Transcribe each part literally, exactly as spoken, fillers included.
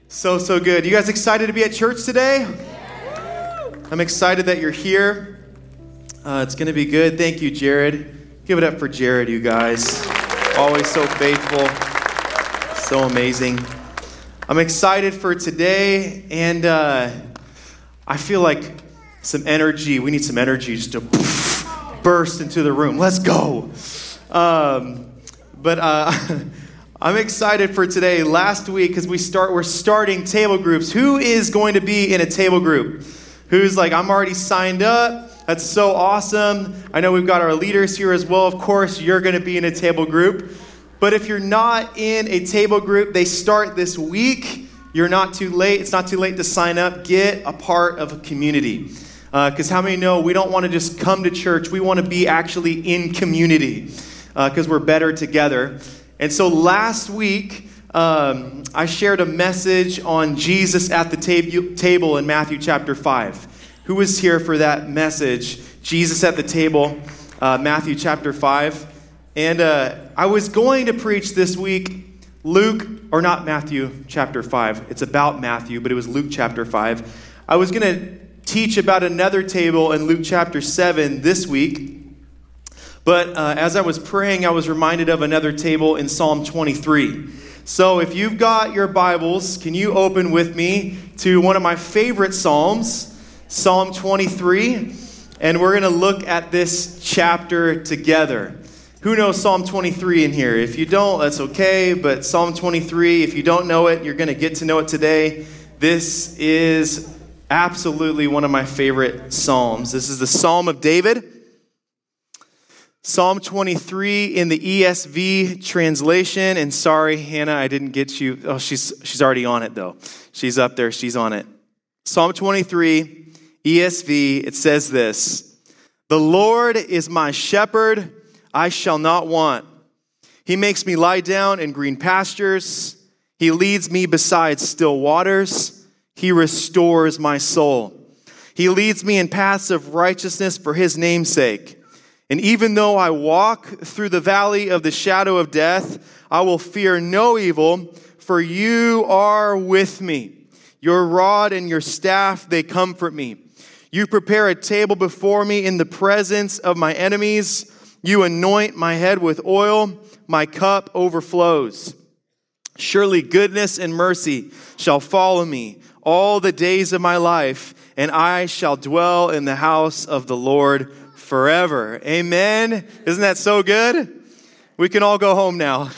So, so good. You guys excited to be at church today? I'm excited that you're here. Uh, it's going to be good. Thank you, Jared. Give it up for Jared, you guys. Always so faithful. So amazing. I'm excited for today, and uh, I feel like some energy. We need some energy just to burst into the room. Let's go. Um, but uh, I'm excited for today. Last week, because we start, we're starting table groups. Who is going to be in a table group? Who's like, I'm already signed up. That's so awesome. I know we've got our leaders here as well. Of course, you're going to be in a table group. But if you're not in a table group, they start this week. You're not too late. It's not too late to sign up. Get a part of a community. Because uh, how many know we don't want to just come to church. We want to be actually in community because uh, we're better together. And so last week, um, I shared a message on Jesus at the tab- table in Matthew chapter five. Who was here for that message? Jesus at the table, uh, Matthew chapter five. And uh, I was going to preach this week Luke, or not Matthew chapter five. It's about Matthew, but it was Luke chapter five. I was going to teach about another table in Luke chapter seven this week. But uh, as I was praying, I was reminded of another table in Psalm twenty-three. So if you've got your Bibles, can you open with me to one of my favorite Psalms, Psalm twenty-three? And we're going to look at this chapter together. Who knows Psalm twenty-three in here? If you don't, that's okay. But Psalm twenty-three, if you don't know it, you're going to get to know it today. This is absolutely one of my favorite Psalms. This is the Psalm of David. Psalm twenty-three in the E S V translation. And sorry, Hannah, I didn't get you. Oh, she's she's already on it, though. She's up there. She's on it. Psalm twenty-three, E S V, it says this: "The Lord is my shepherd, I shall not want. He makes me lie down in green pastures. He leads me beside still waters. He restores my soul. He leads me in paths of righteousness for his name's sake. And even though I walk through the valley of the shadow of death, I will fear no evil, for you are with me. Your rod and your staff, they comfort me. You prepare a table before me in the presence of my enemies. You anoint my head with oil. My cup overflows. Surely goodness and mercy shall follow me all the days of my life, and I shall dwell in the house of the Lord forever." Amen. Isn't that so good? We can all go home now.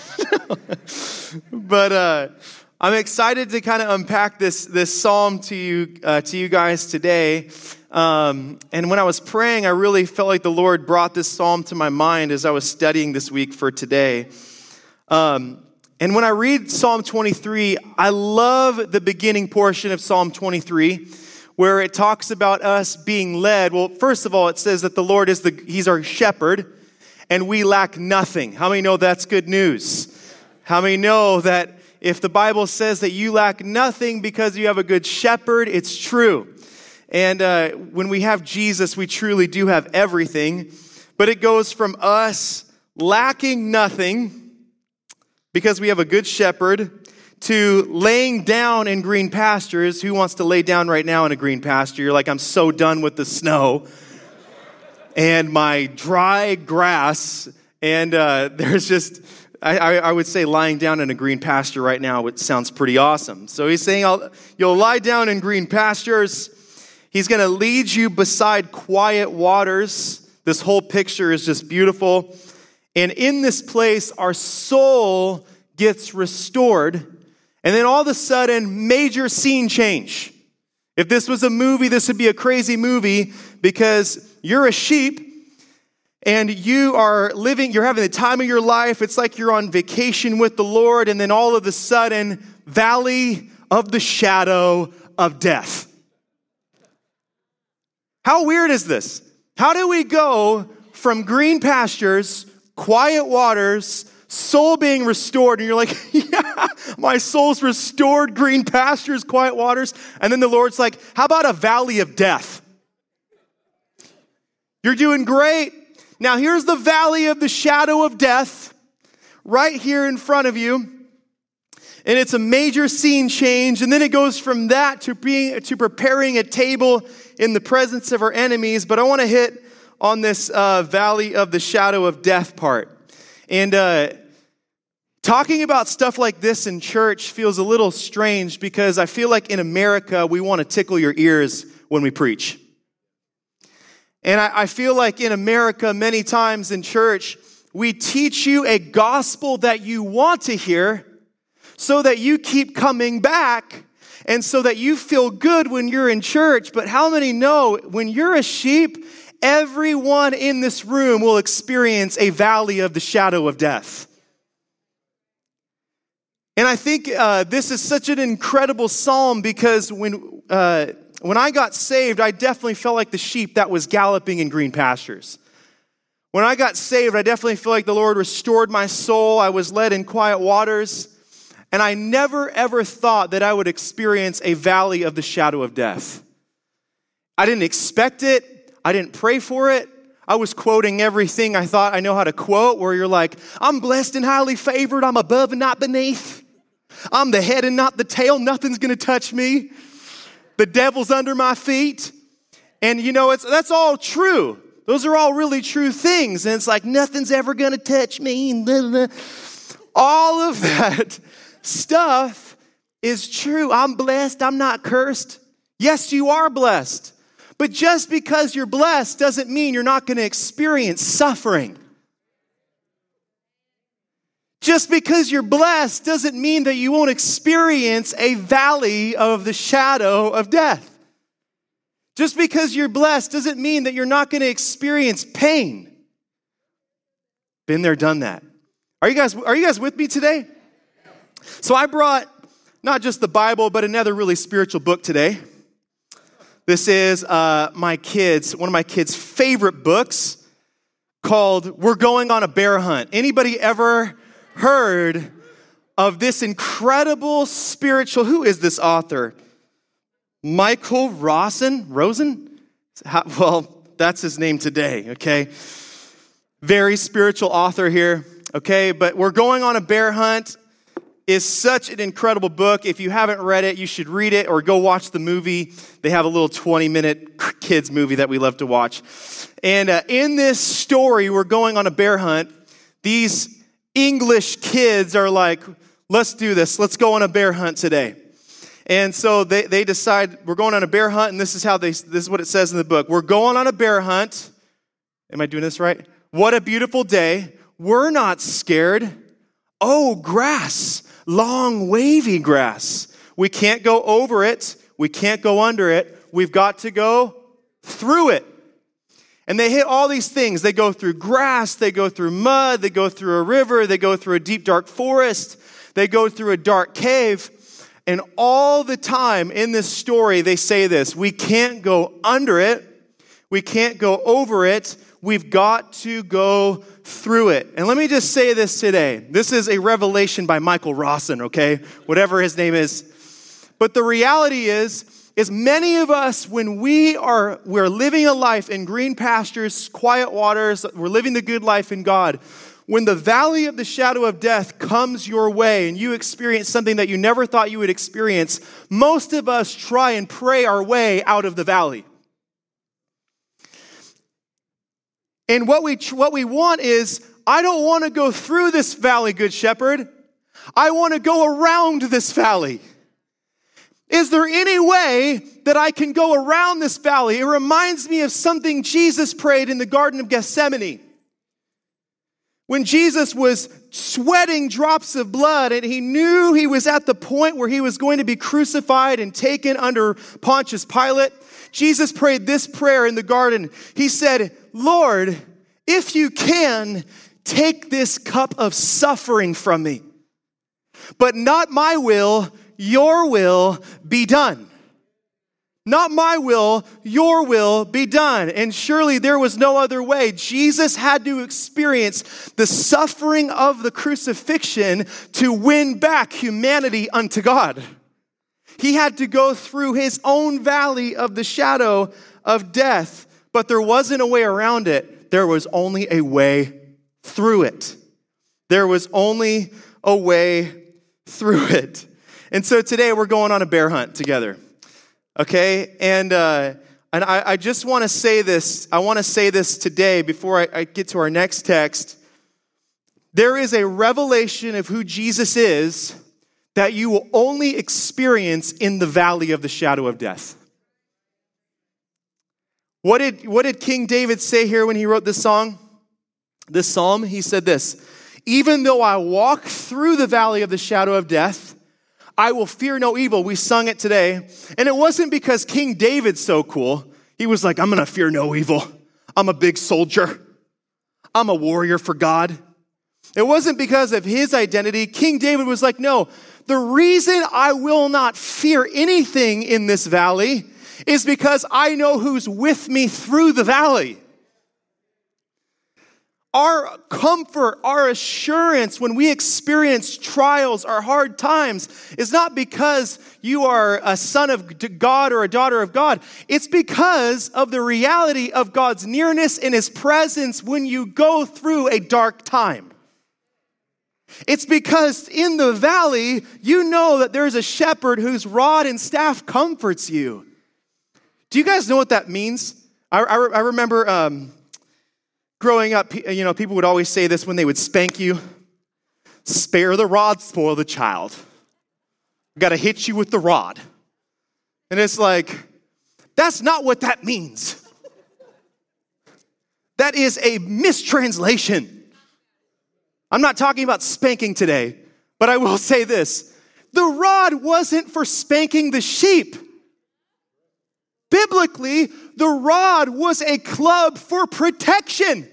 But uh, I'm excited to kind of unpack this this psalm to you uh, to you guys today. Um, and when I was praying, I really felt like the Lord brought this psalm to my mind as I was studying this week for today. Um, and when I read Psalm twenty-three, I love the beginning portion of Psalm twenty-three, where it talks about us being led. Well, first of all, it says that the Lord is the He's our shepherd, and we lack nothing. How many know that's good news? How many know that if the Bible says that you lack nothing because you have a good shepherd, it's true. And uh, when we have Jesus, we truly do have everything. But it goes from us lacking nothing because we have a good shepherd to laying down in green pastures. Who wants to lay down right now in a green pasture? You're like, I'm so done with the snow and my dry grass. And uh, there's just, I, I would say lying down in a green pasture right now, it sounds pretty awesome. So he's saying, I'll, you'll lie down in green pastures. He's going to lead you beside quiet waters. This whole picture is just beautiful. And in this place, our soul gets restored. And then all of a sudden, major scene change. If this was a movie, this would be a crazy movie because you're a sheep and you are living, you're having the time of your life. It's like you're on vacation with the Lord. And then all of a sudden, valley of the shadow of death. How weird is this? How do we go from green pastures, quiet waters, soul being restored, and you're like, yeah, my soul's restored, green pastures, quiet waters, and then the Lord's like, how about a valley of death? You're doing great. Now here's the valley of the shadow of death, right here in front of you. And it's a major scene change. And then it goes from that to being to preparing a table in the presence of our enemies. But I want to hit on this uh, valley of the shadow of death part. And uh, talking about stuff like this in church feels a little strange because I feel like in America, we want to tickle your ears when we preach. And I, I feel like in America, many times in church, we teach you a gospel that you want to hear so that you keep coming back and so that you feel good when you're in church. But how many know when you're a sheep, everyone in this room will experience a valley of the shadow of death? And I think uh, this is such an incredible psalm because when uh, when I got saved, I definitely felt like the sheep that was galloping in green pastures. When I got saved, I definitely feel like the Lord restored my soul. I was led in quiet waters. And I never, ever thought that I would experience a valley of the shadow of death. I didn't expect it. I didn't pray for it. I was quoting everything I thought I know how to quote, where you're like, I'm blessed and highly favored. I'm above and not beneath. I'm the head and not the tail. Nothing's going to touch me. The devil's under my feet. And you know, it's that's all true. Those are all really true things. And it's like, nothing's ever going to touch me. All of that stuff is true. I'm blessed. I'm not cursed. Yes, you are blessed. But just because you're blessed doesn't mean you're not going to experience suffering. Just because you're blessed doesn't mean that you won't experience a valley of the shadow of death. Just because you're blessed doesn't mean that you're not going to experience pain. Been there, done that. Are you guys, are you guys with me today? So I brought not just the Bible, but another really spiritual book today. This is uh, my kids, one of my kids' favorite books called We're Going on a Bear Hunt. Anybody ever heard of this incredible spiritual, who is this author? Michael Rosen? Rosen? How, well, that's his name today, okay? Very spiritual author here, okay? But We're Going on a Bear Hunt is such an incredible book. If you haven't read it, you should read it or go watch the movie. They have a little twenty-minute kids movie that we love to watch. And uh, in this story, We're Going on a Bear Hunt, these English kids are like, let's do this. Let's go on a bear hunt today. And so they, they decide, we're going on a bear hunt, and this is how they, this is what it says in the book. We're going on a bear hunt. Am I doing this right? What a beautiful day. We're not scared. Oh, grass. Long, wavy grass. We can't go over it. We can't go under it. We've got to go through it. And they hit all these things. They go through grass. They go through mud. They go through a river. They go through a deep, dark forest. They go through a dark cave. And all the time in this story, they say this: we can't go under it. We can't go over it. We've got to go through it. And let me just say this today. This is a revelation by Michael Rosen, okay? Whatever his name is. But the reality is, is many of us, when we are, we're living a life in green pastures, quiet waters, we're living the good life in God. When the valley of the shadow of death comes your way and you experience something that you never thought you would experience, most of us try and pray our way out of the valley. And what we what we want is, I don't want to go through this valley, Good Shepherd. I want to go around this valley. Is there any way that I can go around this valley? It reminds me of something Jesus prayed in the Garden of Gethsemane. When Jesus was sweating drops of blood and he knew he was at the point where he was going to be crucified and taken under Pontius Pilate, Jesus prayed this prayer in the garden. He said, Lord, if you can, take this cup of suffering from me, but not my will, your will be done. Not my will, your will be done. And surely there was no other way. Jesus had to experience the suffering of the crucifixion to win back humanity unto God. He had to go through his own valley of the shadow of death, but there wasn't a way around it. There was only a way through it. There was only a way through it. And so today we're going on a bear hunt together, okay? And uh, and I, I just want to say this. I want to say this today before I, I get to our next text. There is a revelation of who Jesus is that you will only experience in the valley of the shadow of death. What did, what did King David say here when he wrote this song? This psalm, he said this, even though I walk through the valley of the shadow of death, I will fear no evil. We sung it today. And it wasn't because King David's so cool. He was like, I'm going to fear no evil. I'm a big soldier. I'm a warrior for God. It wasn't because of his identity. King David was like, no, the reason I will not fear anything in this valley is because I know who's with me through the valley. Our comfort, our assurance when we experience trials or hard times is not because you are a son of God or a daughter of God. It's because of the reality of God's nearness and his presence when you go through a dark time. It's because in the valley, you know that there's a shepherd whose rod and staff comforts you. Do you guys know what that means? I, I, I remember um, growing up, you know, people would always say this when they would spank you. Spare the rod, spoil the child. Got to hit you with the rod. And it's like, that's not what that means. That is a mistranslation. I'm not talking about spanking today, but I will say this. The rod wasn't for spanking the sheep. Biblically, the rod was a club for protection.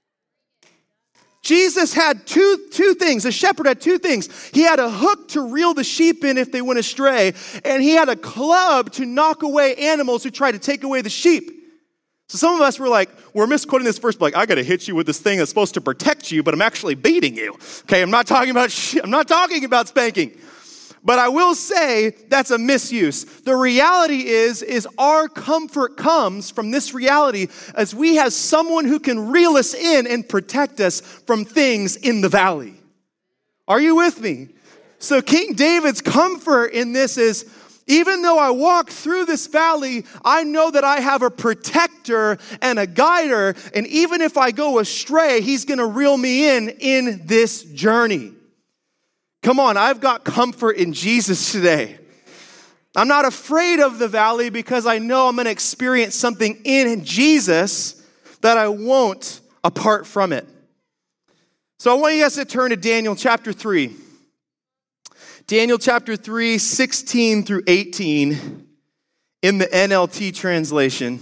Jesus had two, two things. The shepherd had two things. He had a hook to reel the sheep in if they went astray, and he had a club to knock away animals who tried to take away the sheep. So some of us were like, we're misquoting this verse, like, I got to hit you with this thing that's supposed to protect you, but I'm actually beating you. Okay, I'm not talking about sh- I'm not talking about spanking. But I will say that's a misuse. The reality is, is our comfort comes from this reality as we have someone who can reel us in and protect us from things in the valley. Are you with me? So King David's comfort in this is, even though I walk through this valley, I know that I have a protector and a guider, and even if I go astray, he's going to reel me in in this journey. Come on, I've got comfort in Jesus today. I'm not afraid of the valley because I know I'm going to experience something in Jesus that I won't apart from it. So I want you guys to turn to Daniel chapter three. Daniel chapter three, sixteen through eighteen in the N L T translation.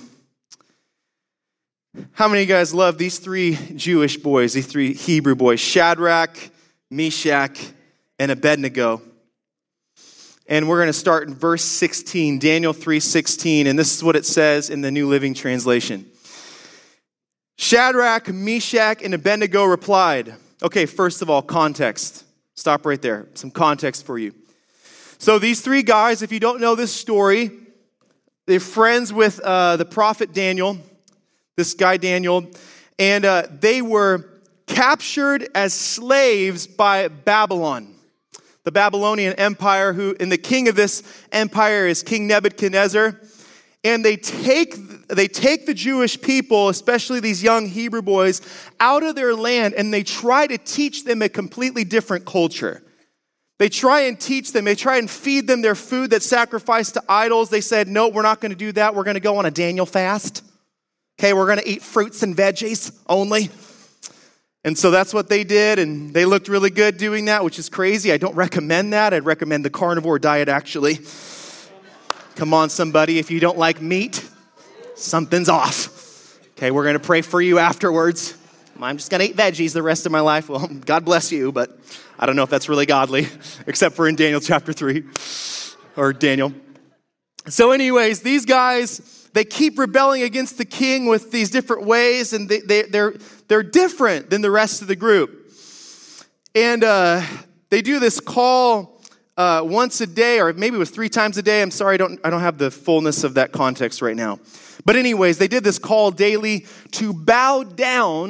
How many of you guys love these three Jewish boys, these three Hebrew boys? Shadrach, Meshach, and Abednego. And we're going to start in verse sixteen, Daniel three sixteen, and this is what it says in the New Living Translation. Shadrach, Meshach, and Abednego replied. Okay, first of all, context. Stop right there. Some context for you. So these three guys, if you don't know this story, they're friends with uh, the prophet Daniel, this guy Daniel, and uh, they were captured as slaves by Babylon, the Babylonian Empire, who, and the king of this empire is King Nebuchadnezzar. And they take they take the Jewish people, especially these young Hebrew boys, out of their land, and they try to teach them a completely different culture. They try and teach them, they try and feed them their food that's sacrificed to idols. They said, no, we're not going to do that. We're going to go on a Daniel fast. Okay, we're going to eat fruits and veggies only. And so that's what they did, and they looked really good doing that, which is crazy. I don't recommend that. I'd recommend the carnivore diet, actually. Come on, somebody, if you don't like meat, something's off. Okay, we're going to pray for you afterwards. I'm just going to eat veggies the rest of my life. Well, God bless you, but I don't know if that's really godly, except for in Daniel chapter three, or Daniel. So anyways, these guys, they keep rebelling against the king with these different ways, and they, they, they're, they're different than the rest of the group. And uh, they do this call Uh, once a day, or maybe it was three times a day. I'm sorry, I don't, I don't have the fullness of that context right now. But anyways, they did this call daily to bow down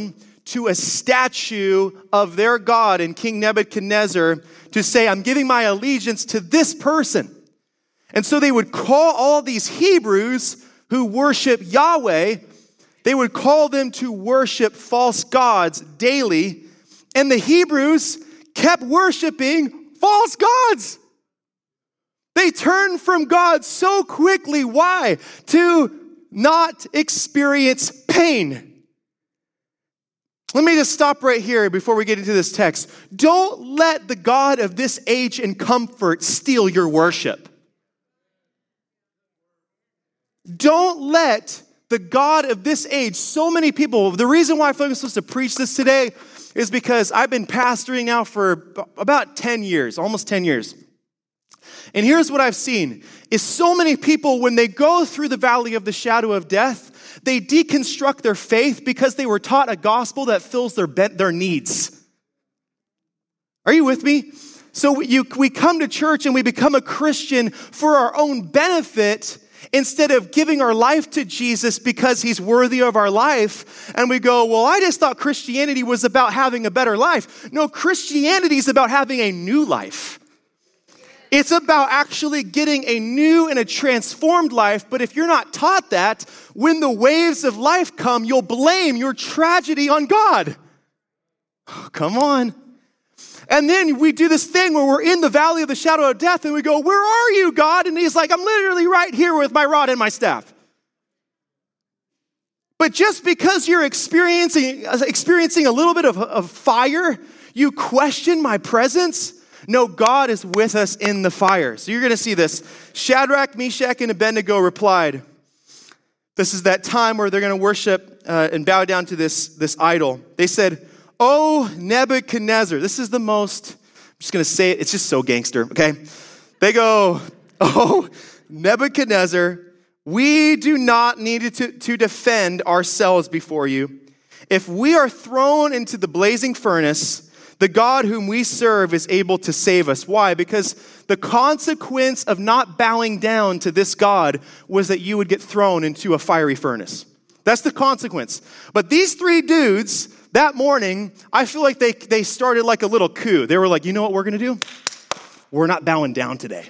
to a statue of their God and King Nebuchadnezzar to say, I'm giving my allegiance to this person. And so they would call all these Hebrews who worship Yahweh, they would call them to worship false gods daily. And the Hebrews kept worshiping false gods. They turned from God so quickly. Why? To not experience pain. Let me just stop right here before we get into this text. Don't let the God of this age and comfort steal your worship. Don't let the God of this age, so many people, the reason why I feel like I'm supposed to preach this today is because I've been pastoring now for about ten years, almost ten years. And here's what I've seen, is so many people, when they go through the valley of the shadow of death, they deconstruct their faith because they were taught a gospel that fills their, their needs. Are you with me? So you, we come to church and we become a Christian for our own benefit instead of giving our life to Jesus because he's worthy of our life. And we go, well, I just thought Christianity was about having a better life. No, Christianity is about having a new life. It's about actually getting a new and a transformed life. But if you're not taught that, when the waves of life come, you'll blame your tragedy on God. Oh, come on. And then we do this thing where we're in the valley of the shadow of death and we go, where are you, God? And he's like, I'm literally right here with my rod and my staff. But just because you're experiencing, experiencing a little bit of, of fire, you question my presence? No, God is with us in the fire. So you're going to see this. Shadrach, Meshach, and Abednego replied. This is that time where they're going to worship uh, and bow down to this, this idol. They said, oh, Nebuchadnezzar. This is the most, I'm just going to say it. It's just so gangster, okay? They go, oh, Nebuchadnezzar, we do not need to, to defend ourselves before you. If we are thrown into the blazing furnace, the God whom we serve is able to save us. Why? Because the consequence of not bowing down to this God was that you would get thrown into a fiery furnace. That's the consequence. But these three dudes, that morning, I feel like they, they started like a little coup. They were like, you know what we're going to do? We're not bowing down today.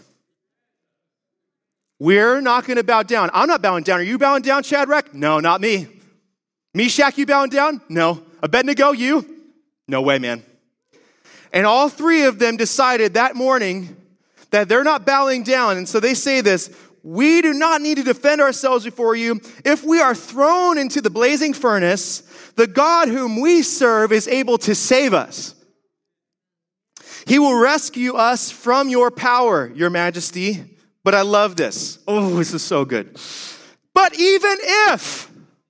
We're not going to bow down. I'm not bowing down. Are you bowing down, Shadrach? No, not me. Meshach, you bowing down? No. Abednego, you? No way, man. And all three of them decided that morning that they're not bowing down. And so they say this, we do not need to defend ourselves before you. If we are thrown into the blazing furnace, the God whom we serve is able to save us. He will rescue us from your power, your majesty. But I love this. Oh, this is so good. But even if,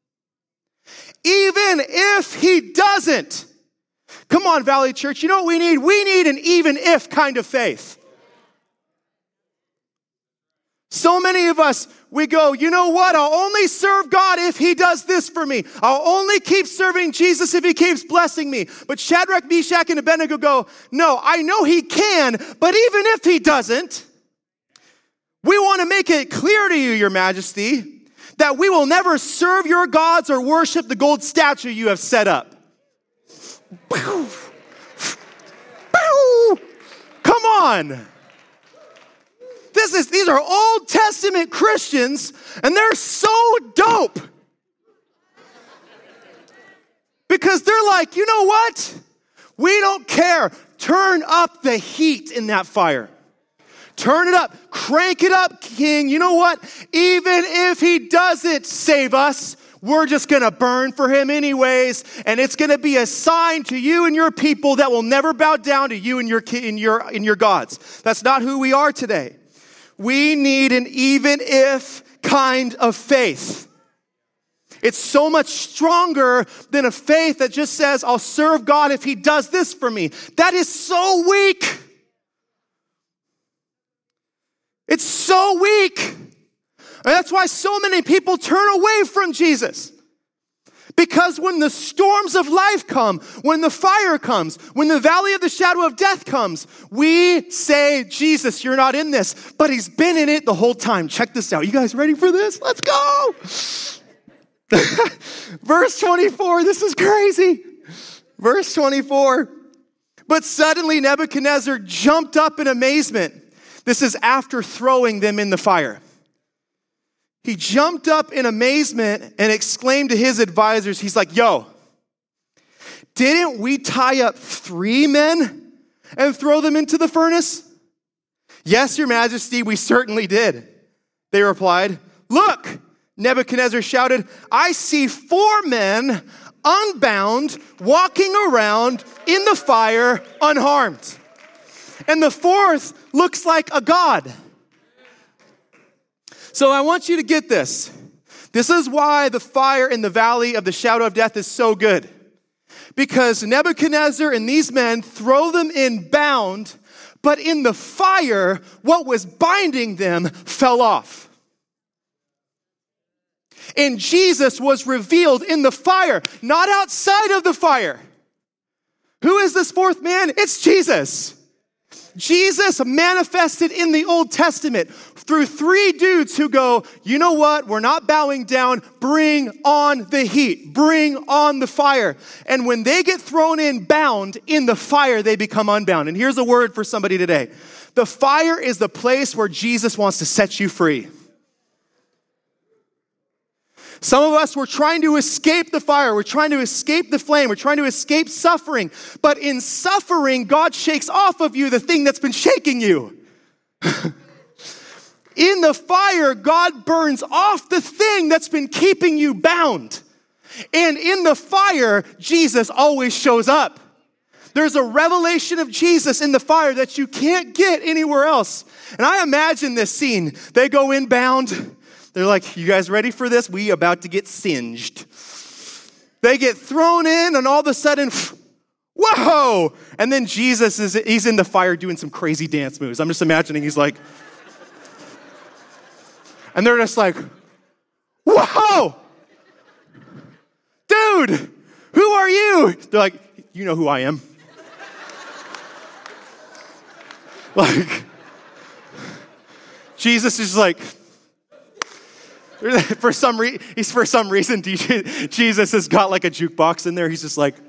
even if he doesn't, come on, Valley Church, you know what we need? We need an even if kind of faith. So many of us, we go, you know what? I'll only serve God if he does this for me. I'll only keep serving Jesus if he keeps blessing me. But Shadrach, Meshach, and Abednego go, no, I know he can, but even if he doesn't, we want to make it clear to you, your majesty, that we will never serve your gods or worship the gold statue you have set up. Come on. This is, these are Old Testament Christians, and they're so dope. Because they're like, you know what? We don't care. Turn up the heat in that fire. Turn it up. Crank it up, King. You know what? Even if he doesn't save us, we're just going to burn for him anyways, and it's going to be a sign to you and your people that will never bow down to you and your in your in your gods. That's not who we are today. We need an even if kind of faith. It's so much stronger than a faith that just says, I'll serve God if he does this for me. That is so weak. It's so weak. And that's why so many people turn away from Jesus. Because when the storms of life come, when the fire comes, when the valley of the shadow of death comes, we say, Jesus, you're not in this. But he's been in it the whole time. Check this out. You guys ready for this? Let's go. Verse twenty-four, this is crazy. Verse twenty-four. But suddenly Nebuchadnezzar jumped up in amazement. This is after throwing them in the fire. He jumped up in amazement and exclaimed to his advisors, he's like, yo, didn't we tie up three men and throw them into the furnace? Yes, your majesty, we certainly did. They replied, look, Nebuchadnezzar shouted, I see four men unbound, walking around in the fire unharmed. And the fourth looks like a god. So I want you to get this. This is why the fire in the valley of the shadow of death is so good. Because Nebuchadnezzar and these men throw them in bound, but in the fire, what was binding them fell off. And Jesus was revealed in the fire, not outside of the fire. Who is this fourth man? It's Jesus. Jesus manifested in the Old Testament through three dudes who go, you know what? We're not bowing down. Bring on the heat. Bring on the fire. And when they get thrown in bound in the fire, they become unbound. And here's a word for somebody today. The fire is the place where Jesus wants to set you free. Some of us, we're trying to escape the fire. We're trying to escape the flame. We're trying to escape suffering. But in suffering, God shakes off of you the thing that's been shaking you. In the fire, God burns off the thing that's been keeping you bound. And in the fire, Jesus always shows up. There's a revelation of Jesus in the fire that you can't get anywhere else. And I imagine this scene. They go in bound. They're like, you guys ready for this? We about to get singed. They get thrown in and all of a sudden, whoa! And then Jesus is, he's in the fire doing some crazy dance moves. I'm just imagining he's like, and they're just like, whoa! Dude, who are you? They're like, you know who I am. Like, Jesus is like, For some reason, he's for some reason, Jesus has got like a jukebox in there. He's just like,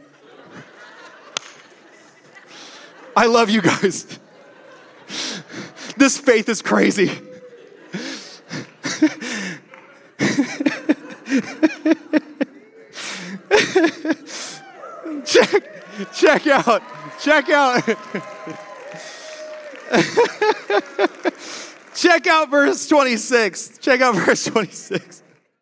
I love you guys. This faith is crazy. check, check out, check out. Check out verse twenty-six. Check out verse twenty-six.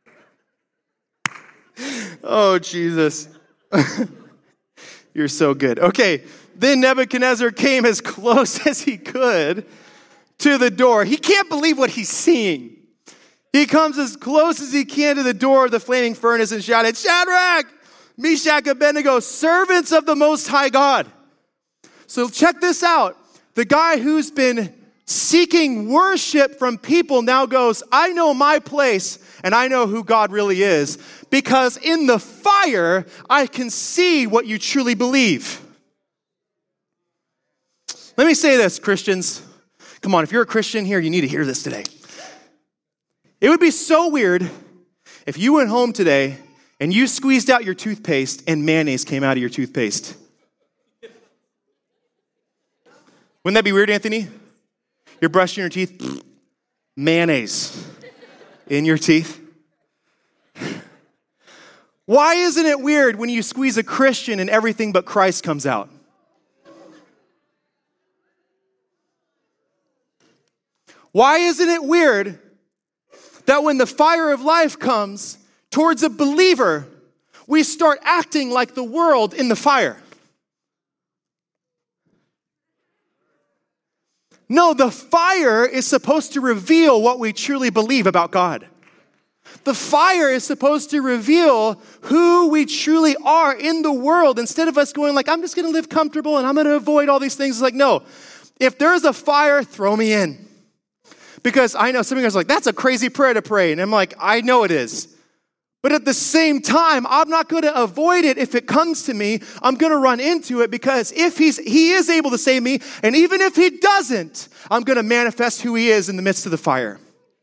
Oh, Jesus. You're so good. Okay, then Nebuchadnezzar came as close as he could to the door. He can't believe what he's seeing. He comes as close as he can to the door of the flaming furnace and shouted, Shadrach, Meshach, Abednego, servants of the Most High God. So check this out. The guy who's been seeking worship from people now goes, I know my place and I know who God really is, because in the fire, I can see what you truly believe. Let me say this, Christians. Come on, if you're a Christian here, you need to hear this today. It would be so weird if you went home today and you squeezed out your toothpaste and mayonnaise came out of your toothpaste. Wouldn't that be weird, Anthony? You're brushing your teeth, mayonnaise in your teeth. Why isn't it weird when you squeeze a Christian and everything but Christ comes out? Why isn't it weird that when the fire of life comes towards a believer, we start acting like the world in the fire? No, the fire is supposed to reveal what we truly believe about God. The fire is supposed to reveal who we truly are in the world, instead of us going like, I'm just going to live comfortable and I'm going to avoid all these things. It's like, no, if there's a fire, throw me in. Because I know some of you guys are like, that's a crazy prayer to pray. And I'm like, I know it is. But at the same time, I'm not going to avoid it if it comes to me. I'm going to run into it, because if he's he is able to save me, and even if he doesn't, I'm going to manifest who he is in the midst of the fire.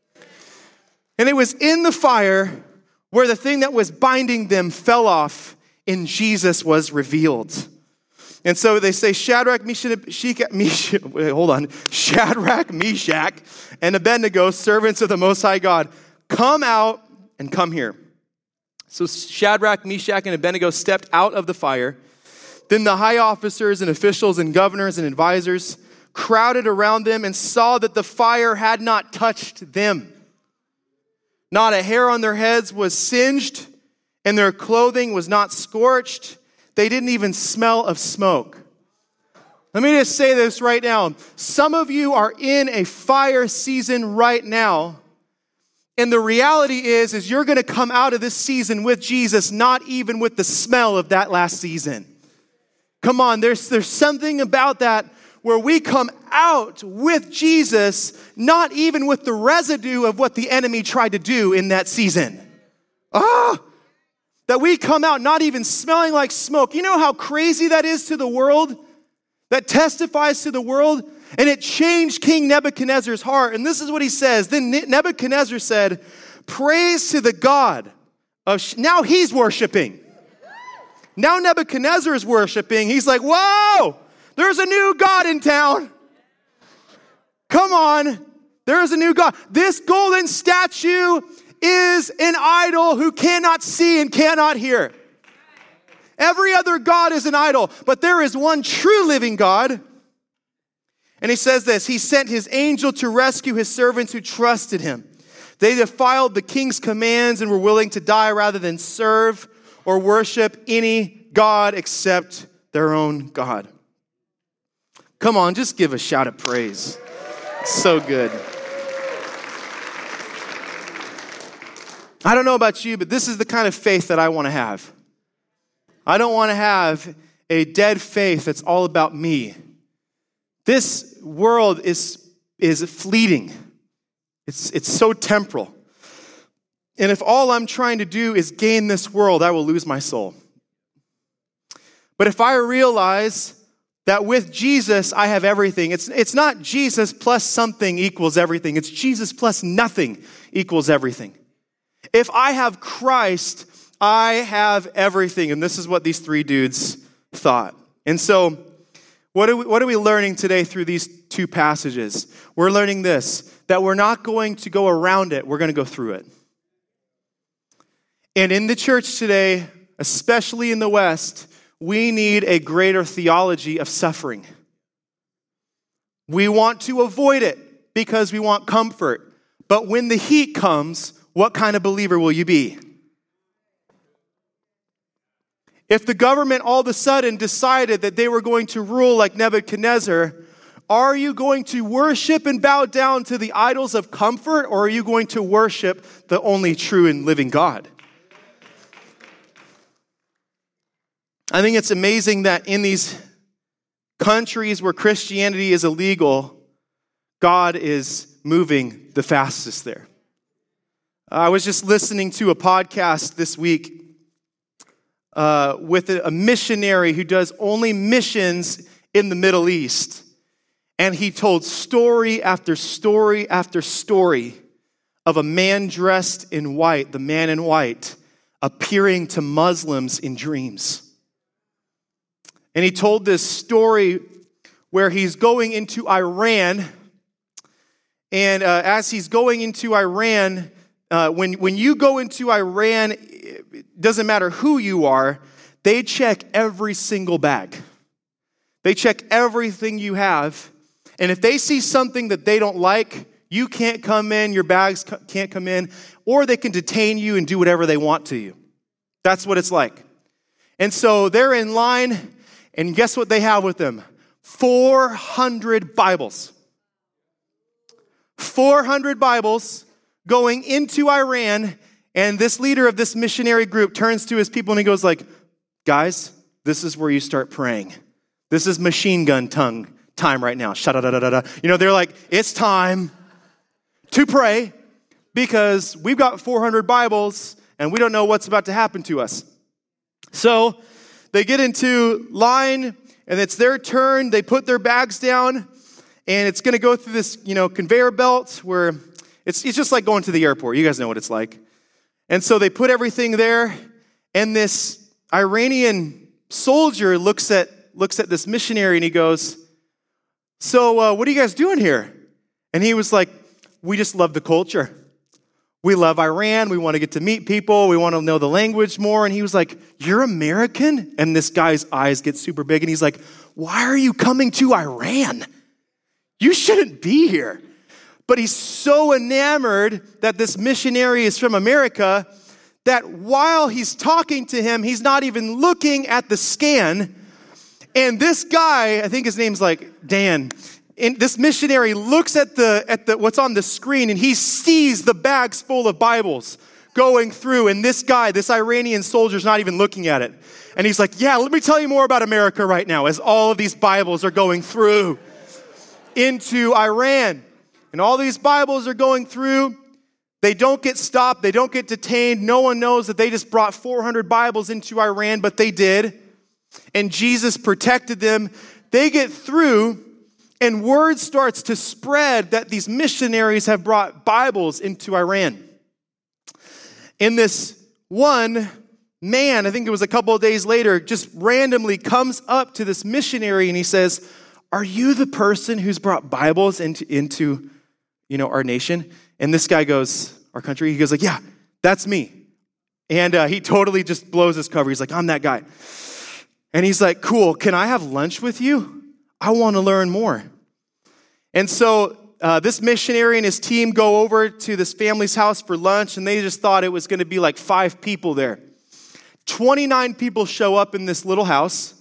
And it was in the fire where the thing that was binding them fell off, in Jesus was revealed. And so they say, Shadrach, Meshach, Meshach, wait, hold on, Shadrach, Meshach, and Abednego, servants of the Most High God, come out and come here. So Shadrach, Meshach, and Abednego stepped out of the fire. Then the high officers and officials and governors and advisors crowded around them and saw that the fire had not touched them. Not a hair on their heads was singed, and their clothing was not scorched. They didn't even smell of smoke. Let me just say this right now. Some of you are in a fire season right now. And the reality is, is you're going to come out of this season with Jesus, not even with the smell of that last season. Come on, there's, there's something about that where we come out with Jesus, not even with the residue of what the enemy tried to do in that season. Ah! That we come out not even smelling like smoke. You know how crazy that is to the world? That testifies to the world? And it changed King Nebuchadnezzar's heart. And this is what he says. Then Nebuchadnezzar said, praise to the God of... Sh-. Now he's worshiping. Now Nebuchadnezzar is worshiping. He's like, whoa, there's a new God in town. Come on, there's a new God. This golden statue is an idol who cannot see and cannot hear. Every other god is an idol, but there is one true living God. And he says this, he sent his angel to rescue his servants who trusted him. They defiled the king's commands and were willing to die rather than serve or worship any god except their own God. Come on, just give a shout of praise. It's so good. I don't know about you, but this is the kind of faith that I want to have. I don't want to have a dead faith that's all about me. This world is, is fleeting. It's, it's so temporal. And if all I'm trying to do is gain this world, I will lose my soul. But if I realize that with Jesus, I have everything. It's, it's not Jesus plus something equals everything. It's Jesus plus nothing equals everything. If I have Christ, I have everything. And this is what these three dudes thought. And so, what are we, what are we learning today through these two passages? We're learning this, that we're not going to go around it, we're going to go through it. And in the church today, especially in the West, we need a greater theology of suffering. We want to avoid it because we want comfort. But when the heat comes, what kind of believer will you be? If the government all of a sudden decided that they were going to rule like Nebuchadnezzar, are you going to worship and bow down to the idols of comfort, or are you going to worship the only true and living God? I think it's amazing that in these countries where Christianity is illegal, God is moving the fastest there. I was just listening to a podcast this week uh, with a missionary who does only missions in the Middle East. And he told story after story after story of a man dressed in white, the man in white, appearing to Muslims in dreams. And he told this story where he's going into Iran. And uh, as he's going into Iran, Uh, when, when you go into Iran, it doesn't matter who you are, they check every single bag. They check everything you have. And if they see something that they don't like, you can't come in, your bags can't come in, or they can detain you and do whatever they want to you. That's what it's like. And so they're in line, and guess what they have with them? four hundred Bibles. four hundred Bibles. Going into Iran, and this leader of this missionary group turns to his people and he goes like, guys, this is where you start praying. This is machine gun tongue time right now. Sha-da-da-da-da-da. You know, they're like, it's time to pray because we've got four hundred Bibles and we don't know what's about to happen to us. So they get into line and it's their turn. They put their bags down and it's going to go through this, you know, conveyor belt where It's, it's just like going to the airport. You guys know what it's like. And so they put everything there, and this Iranian soldier looks at looks at this missionary and he goes, so uh, what are you guys doing here? And he was like, we just love the culture. We love Iran. We want to get to meet people. We want to know the language more. And he was like, you're American? And this guy's eyes get super big. And he's like, why are you coming to Iran? You shouldn't be here. But he's so enamored that this missionary is from America that while he's talking to him, he's not even looking at the scan. And this guy, I think his name's like Dan, and this missionary looks at the at the what's on the screen and he sees the bags full of Bibles going through. And this guy, this Iranian soldier's not even looking at it. And he's like, yeah, let me tell you more about America right now as all of these Bibles are going through into Iran. And all these Bibles are going through. They don't get stopped. They don't get detained. No one knows that they just brought four hundred Bibles into Iran, but they did. And Jesus protected them. They get through, and word starts to spread that these missionaries have brought Bibles into Iran. And this one man, I think it was a couple of days later, just randomly comes up to this missionary and he says, are you the person who's brought Bibles into, into you know, our nation? And this guy goes, our country? He goes like, yeah, that's me. And uh, he totally just blows his cover. He's like, I'm that guy. And he's like, cool, can I have lunch with you? I want to learn more. And so uh, this missionary and his team go over to this family's house for lunch, and they just thought it was going to be like five people there. twenty-nine people show up in this little house,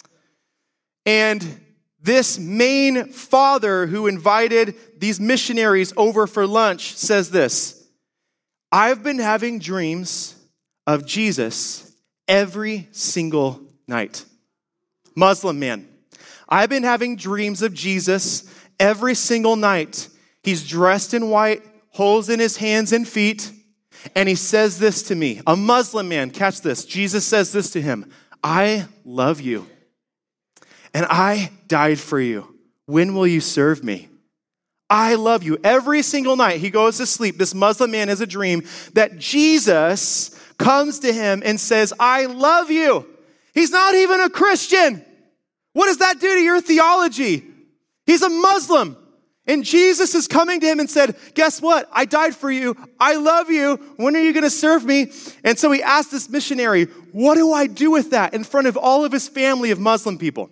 and this main father who invited these missionaries over for lunch says this, I've been having dreams of Jesus every single night. Muslim man. I've been having dreams of Jesus every single night. He's dressed in white, holes in his hands and feet, and he says this to me. A Muslim man, catch this. Jesus says this to him, I love you, and I died for you. When will you serve me? I love you. Every single night he goes to sleep, this Muslim man has a dream that Jesus comes to him and says, I love you. He's not even a Christian. What does that do to your theology? He's a Muslim. And Jesus is coming to him and said, guess what? I died for you. I love you. When are you going to serve me? And so he asked this missionary, what do I do with that in front of all of his family of Muslim people?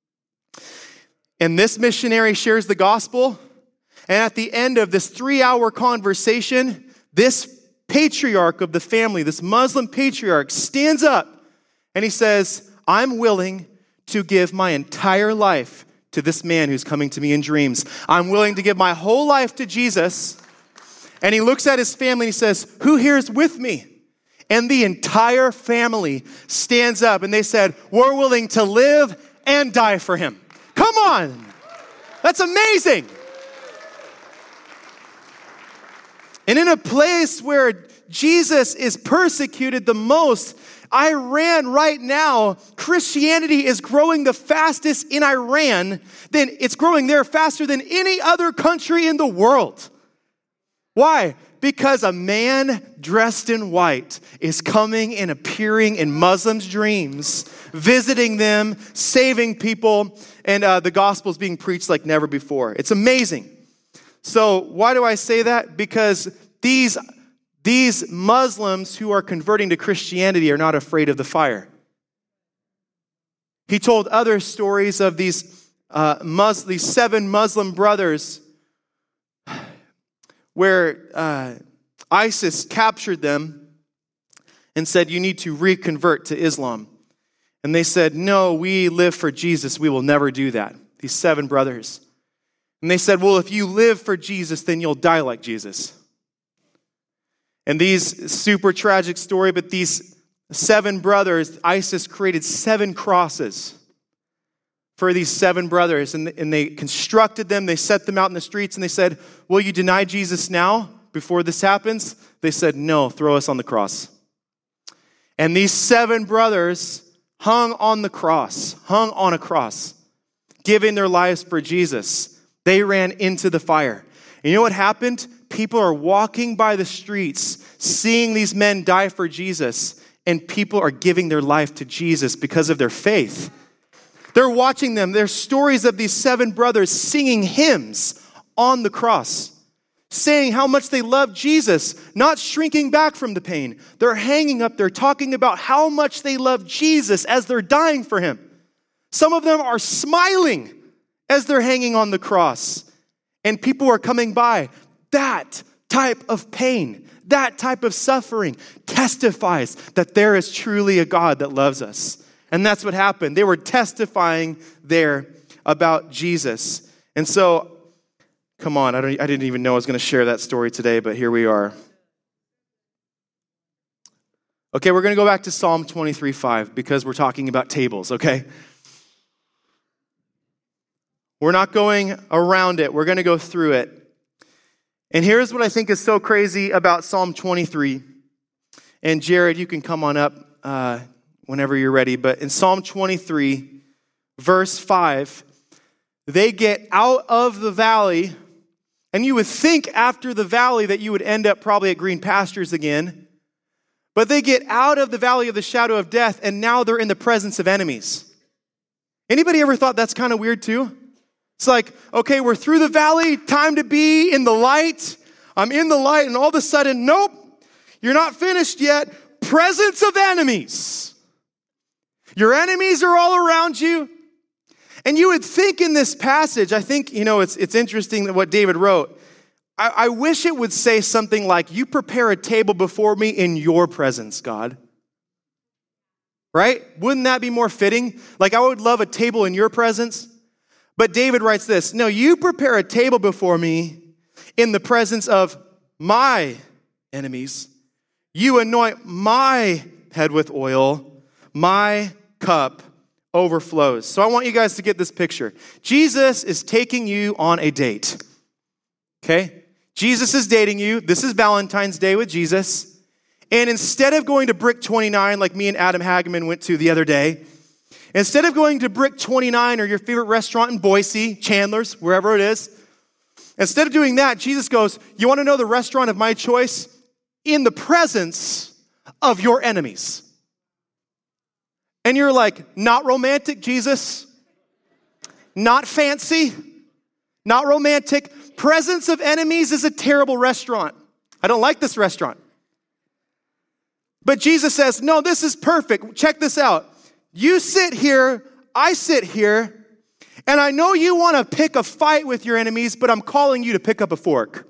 And this missionary shares the gospel. And at the end of this three-hour conversation, this patriarch of the family, this Muslim patriarch, stands up and he says, I'm willing to give my entire life to this man who's coming to me in dreams. I'm willing to give my whole life to Jesus. And he looks at his family and he says, who here is with me? And the entire family stands up and they said, we're willing to live and die for him. Come on. That's amazing. And in a place where Jesus is persecuted the most, Iran right now, Christianity is growing the fastest in Iran. Then it's growing there faster than any other country in the world. Why? Because a man dressed in white is coming and appearing in Muslims' dreams, visiting them, saving people, and uh, the gospel is being preached like never before. It's amazing. So why do I say that? Because these These Muslims who are converting to Christianity are not afraid of the fire. He told other stories of these, uh, Mus- these seven Muslim brothers where uh, ISIS captured them and said, you need to reconvert to Islam. And they said, no, we live for Jesus. We will never do that. These seven brothers. And they said, well, if you live for Jesus, then you'll die like Jesus. And these, super tragic story, but these seven brothers, ISIS created seven crosses for these seven brothers. And, and they constructed them, they set them out in the streets, and they said, will you deny Jesus now before this happens? They said, no, throw us on the cross. And these seven brothers hung on the cross, hung on a cross, giving their lives for Jesus. They ran into the fire. And you know what happened? People are walking by the streets, seeing these men die for Jesus, and people are giving their life to Jesus because of their faith. They're watching them. There's stories of these seven brothers singing hymns on the cross, saying how much they love Jesus, not shrinking back from the pain. They're hanging up there talking about how much they love Jesus as they're dying for him. Some of them are smiling as they're hanging on the cross, and people are coming by. That type of pain, that type of suffering testifies that there is truly a God that loves us. And that's what happened. They were testifying there about Jesus. And so, come on, I don't I didn't even know I was going to share that story today, but here we are. Okay, we're going to go back to Psalm twenty-three five because we're talking about tables, okay? We're not going around it. We're going to go through it. And here's what I think is so crazy about Psalm twenty-three. And Jared, you can come on up uh, whenever you're ready. But in Psalm twenty-three, verse five, they get out of the valley. And you would think after the valley that you would end up probably at green pastures again. But they get out of the valley of the shadow of death, and now they're in the presence of enemies. Anybody ever thought that's kind of weird too? It's like, okay, we're through the valley, time to be in the light. I'm in the light, and all of a sudden, nope, you're not finished yet. Presence of enemies. Your enemies are all around you. And you would think in this passage, I think, you know, it's it's interesting that what David wrote. I, I wish it would say something like, you prepare a table before me in your presence, God. Right? Wouldn't that be more fitting? Like, I would love a table in your presence. But David writes this, no, you prepare a table before me in the presence of my enemies. You anoint my head with oil, my cup overflows. So I want you guys to get this picture. Jesus is taking you on a date. Okay? Jesus is dating you. This is Valentine's Day with Jesus. And instead of going to Brick twenty-nine like me and Adam Hageman went to the other day, instead of going to Brick twenty-nine or your favorite restaurant in Boise, Chandler's, wherever it is, instead of doing that, Jesus goes, you want to know the restaurant of my choice? In the presence of your enemies. And you're like, not romantic, Jesus. Not fancy. Not romantic. Presence of enemies is a terrible restaurant. I don't like this restaurant. But Jesus says, no, this is perfect. Check this out. You sit here, I sit here, and I know you want to pick a fight with your enemies, but I'm calling you to pick up a fork.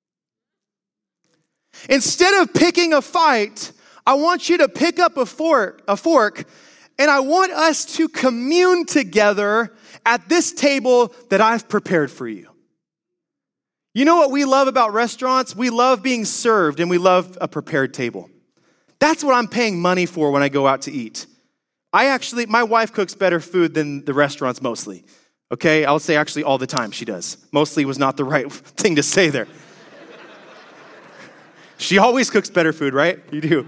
Instead of picking a fight, I want you to pick up a fork, a fork, and I want us to commune together at this table that I've prepared for you. You know what we love about restaurants? We love being served, and we love a prepared table. That's what I'm paying money for when I go out to eat. I actually, my wife cooks better food than the restaurants mostly. Okay, I'll say actually all the time she does. Mostly was not the right thing to say there. She always cooks better food, right? You do.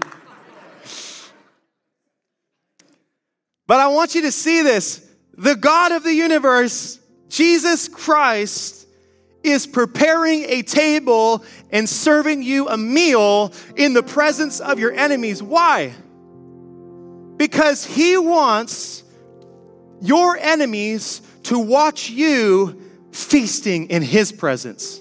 But I want you to see this. The God of the universe, Jesus Christ, is preparing a table and serving you a meal in the presence of your enemies. Why? Because he wants your enemies to watch you feasting in his presence.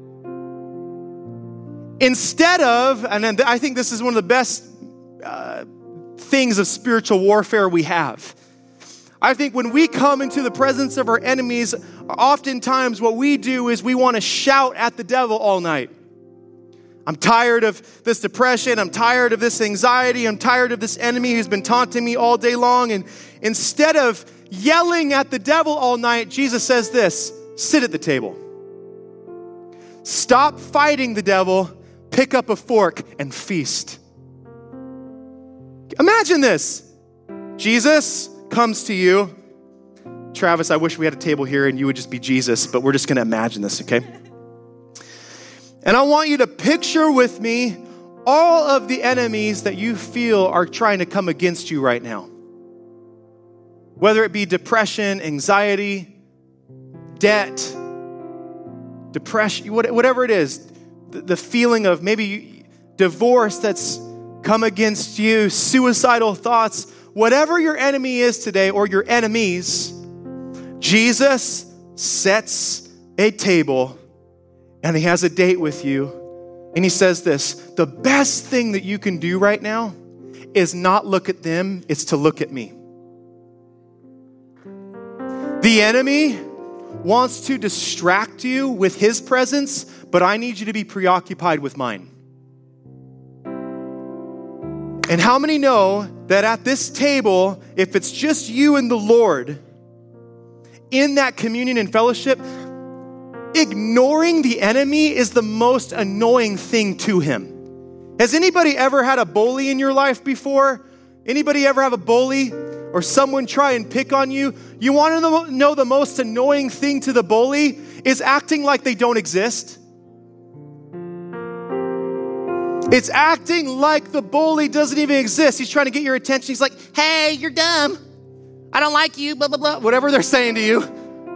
Instead of, and I think this is one of the best uh, things of spiritual warfare we have. I think when we come into the presence of our enemies, oftentimes what we do is we want to shout at the devil all night. I'm tired of this depression. I'm tired of this anxiety. I'm tired of this enemy who's been taunting me all day long. And instead of yelling at the devil all night, Jesus says this, sit at the table. Stop fighting the devil, pick up a fork and feast. Imagine this. Jesus comes to you. Travis, I wish we had a table here and you would just be Jesus, but we're just going to imagine this, okay? And I want you to picture with me all of the enemies that you feel are trying to come against you right now. Whether it be depression, anxiety, debt, depression, whatever it is, the feeling of maybe divorce that's come against you, suicidal thoughts, whatever your enemy is today or your enemies, Jesus sets a table and he has a date with you. And he says this, the best thing that you can do right now is not look at them, it's to look at me. The enemy wants to distract you with his presence, but I need you to be preoccupied with mine. And how many know that at this table, if it's just you and the Lord, in that communion and fellowship, ignoring the enemy is the most annoying thing to him. Has anybody ever had a bully in your life before? Anybody ever have a bully or someone try and pick on you? You want to know the most annoying thing to the bully is acting like they don't exist. It's acting like the bully doesn't even exist. He's trying to get your attention. He's like, hey, you're dumb. I don't like you, blah, blah, blah. Whatever they're saying to you.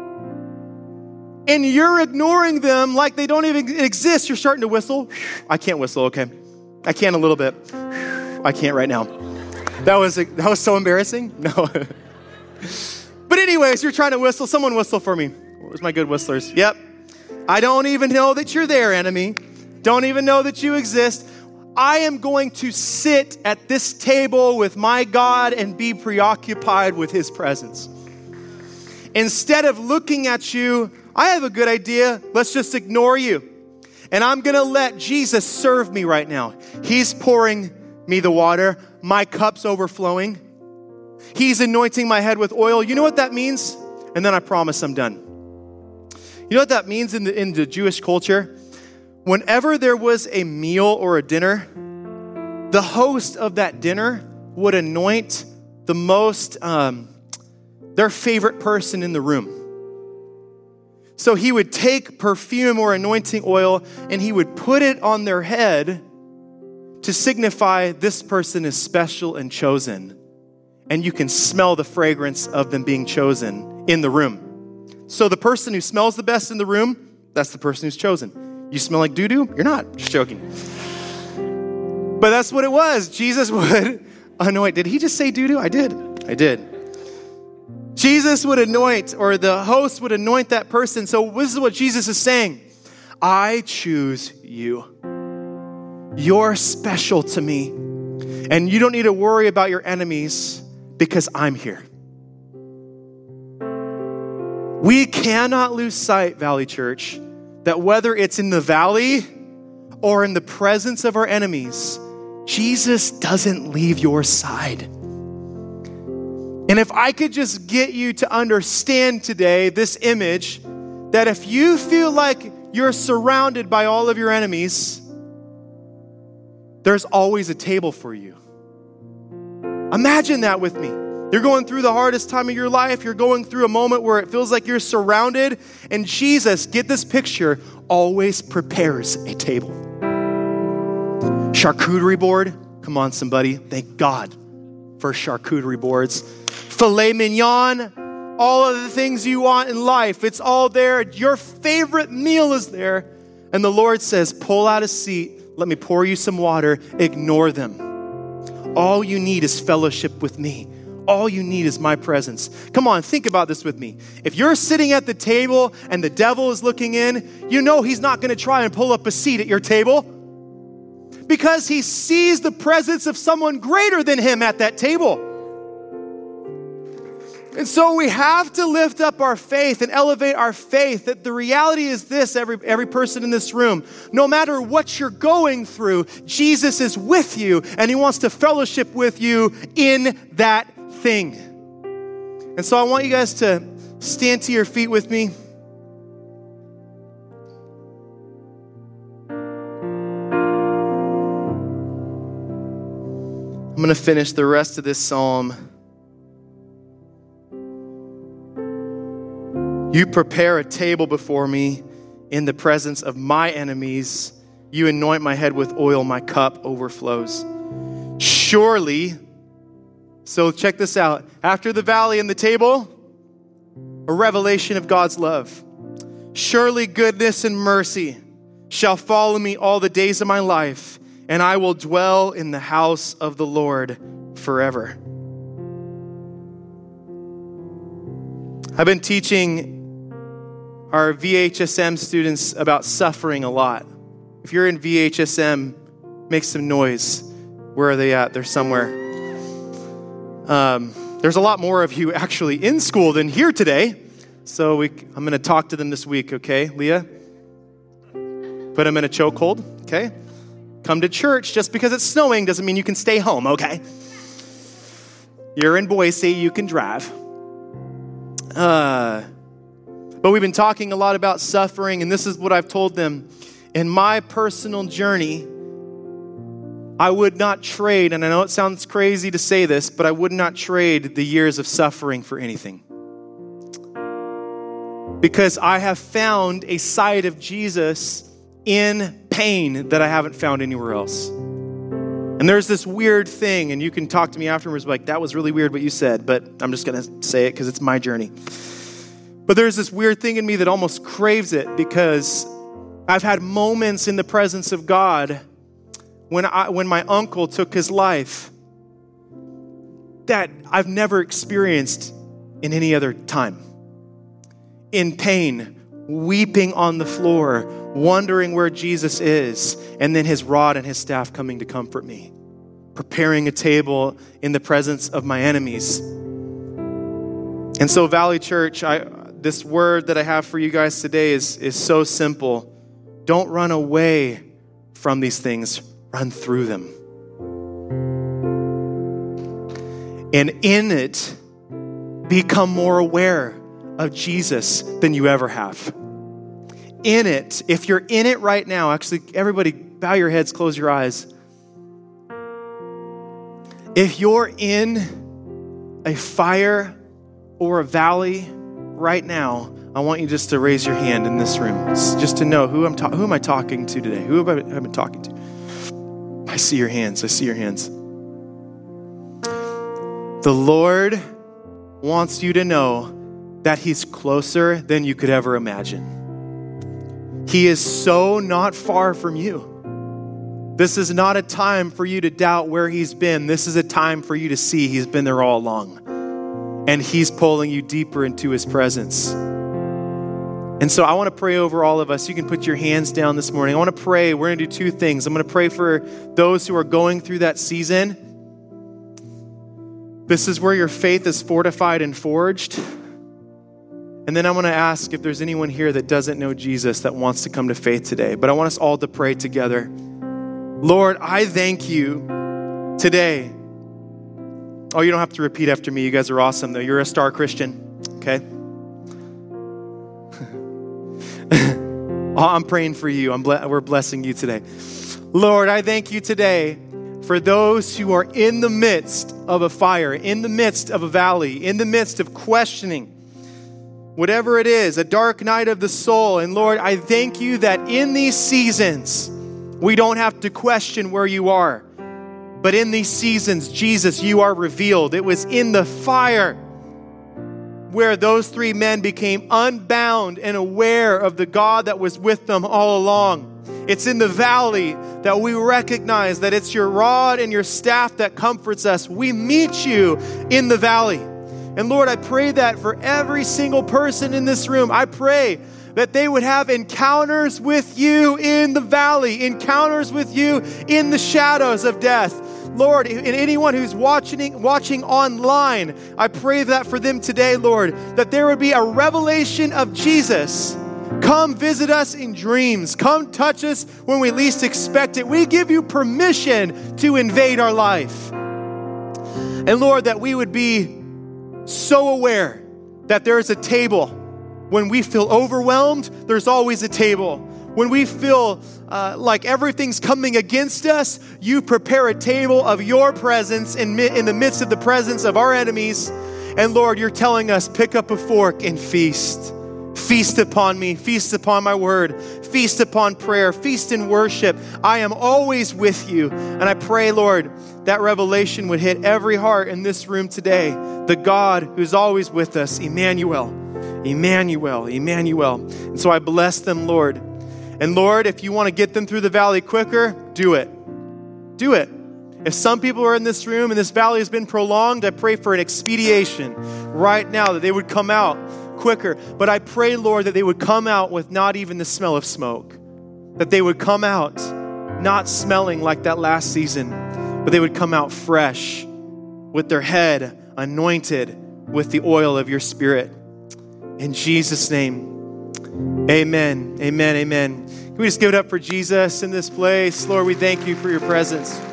And you're ignoring them like they don't even exist. You're starting to whistle. I can't whistle, okay. I can a little bit. I can't right now. That was that was so embarrassing. No. But anyways, you're trying to whistle. Someone whistle for me. Where's my good whistlers? Yep. I don't even know that you're there, enemy. Don't even know that you exist. I am going to sit at this table with my God and be preoccupied with his presence. Instead of looking at you, I have a good idea. Let's just ignore you. And I'm going to let Jesus serve me right now. He's pouring me the water. My cup's overflowing. He's anointing my head with oil. You know what that means? And then I promise I'm done. You know what that means in the, in the Jewish culture? Whenever there was a meal or a dinner, the host of that dinner would anoint the most, um, their favorite person in the room. So he would take perfume or anointing oil and he would put it on their head to signify this person is special and chosen. And you can smell the fragrance of them being chosen in the room. So the person who smells the best in the room, that's the person who's chosen. You smell like doo-doo? You're not. Just joking. But that's what it was. Jesus would anoint. Did he just say doo-doo? I did. I did. Jesus would anoint, or the host would anoint that person. So this is what Jesus is saying. I choose you. You're special to me. And you don't need to worry about your enemies because I'm here. We cannot lose sight, Valley Church, that whether it's in the valley or in the presence of our enemies, Jesus doesn't leave your side. And if I could just get you to understand today this image, that if you feel like you're surrounded by all of your enemies, there's always a table for you. Imagine that with me. You're going through the hardest time of your life. You're going through a moment where it feels like you're surrounded. And Jesus, get this picture, always prepares a table. Charcuterie board. Come on, somebody. Thank God for charcuterie boards. Filet mignon. All of the things you want in life. It's all there. Your favorite meal is there. And the Lord says, pull out a seat. Let me pour you some water. Ignore them. All you need is fellowship with me. All you need is my presence. Come on, think about this with me. If you're sitting at the table and the devil is looking in, you know he's not going to try and pull up a seat at your table because he sees the presence of someone greater than him at that table. And so we have to lift up our faith and elevate our faith that the reality is this, every, every person in this room, no matter what you're going through, Jesus is with you and he wants to fellowship with you in that thing. And so I want you guys to stand to your feet with me. I'm going to finish the rest of this psalm. You prepare a table before me in the presence of my enemies. You anoint my head with oil, my cup overflows. Surely, so check this out. After the valley and the table, a revelation of God's love. Surely goodness and mercy shall follow me all the days of my life, and I will dwell in the house of the Lord forever. I've been teaching our V H S M students about suffering a lot. If you're in V H S M, make some noise. Where are they at? They're somewhere. Um, there's a lot more of you actually in school than here today. So we, I'm going to talk to them this week, okay, Leah? Put them in a chokehold, okay? Come to church. Just because it's snowing doesn't mean you can stay home, okay? You're in Boise, you can drive. Uh, but we've been talking a lot about suffering, and this is what I've told them. In my personal journey, I would not trade, and I know it sounds crazy to say this, but I would not trade the years of suffering for anything. Because I have found a side of Jesus in pain that I haven't found anywhere else. And there's this weird thing, and you can talk to me afterwards like, that was really weird what you said, but I'm just going to say it because it's my journey. But there's this weird thing in me that almost craves it, because I've had moments in the presence of God when I, when my uncle took his life that I've never experienced in any other time. In pain, weeping on the floor, wondering where Jesus is, and then his rod and his staff coming to comfort me, preparing a table in the presence of my enemies. And so Valley Church, I, this word that I have for you guys today is, is so simple. Don't run away from these things. Run through them. And in it, become more aware of Jesus than you ever have. In it, if you're in it right now, actually, everybody bow your heads, close your eyes. If you're in a fire or a valley right now, I want you just to raise your hand in this room, just to know who I'm ta- who am I talking to today? Who have I, have I been talking to? I see your hands. I see your hands. The Lord wants you to know that he's closer than you could ever imagine. He is so not far from you. This is not a time for you to doubt where he's been. This is a time for you to see he's been there all along. And he's pulling you deeper into his presence. And so I want to pray over all of us. You can put your hands down this morning. I want to pray. We're going to do two things. I'm going to pray for those who are going through that season. This is where your faith is fortified and forged. And then I'm going to ask if there's anyone here that doesn't know Jesus that wants to come to faith today. But I want us all to pray together. Lord, I thank you today. Oh, you don't have to repeat after me. You guys are awesome, though. You're a star Christian, okay? Oh, I'm praying for you. I'm ble- we're blessing you today. Lord, I thank you today for those who are in the midst of a fire, in the midst of a valley, in the midst of questioning, whatever it is, a dark night of the soul. And Lord, I thank you that in these seasons, we don't have to question where you are. But in these seasons, Jesus, you are revealed. It was in the fire where those three men became unbound and aware of the God that was with them all along. It's in the valley that we recognize that it's your rod and your staff that comforts us. We meet you in the valley. And Lord, I pray that for every single person in this room, I pray that they would have encounters with you in the valley, encounters with you in the shadows of death. Lord, and anyone who's watching, watching online, I pray that for them today, Lord, that there would be a revelation of Jesus. Come visit us in dreams. Come touch us when we least expect it. We give you permission to invade our life. And Lord, that we would be so aware that there is a table. When we feel overwhelmed, there's always a table. When we feel uh, like everything's coming against us, you prepare a table of your presence in, in the midst of the presence of our enemies. And Lord, you're telling us, pick up a fork and feast. Feast upon me, feast upon my word, feast upon prayer, feast in worship. I am always with you. And I pray, Lord, that revelation would hit every heart in this room today. The God who's always with us, Emmanuel, Emmanuel, Emmanuel. And so I bless them, Lord. And Lord, if you want to get them through the valley quicker, do it. Do it. If some people are in this room and this valley has been prolonged, I pray for an expedition right now, that they would come out quicker. But I pray, Lord, that they would come out with not even the smell of smoke. That they would come out not smelling like that last season, but they would come out fresh with their head anointed with the oil of your Spirit. In Jesus' name, amen, amen, amen. Can we just give it up for Jesus in this place? Lord, we thank you for your presence.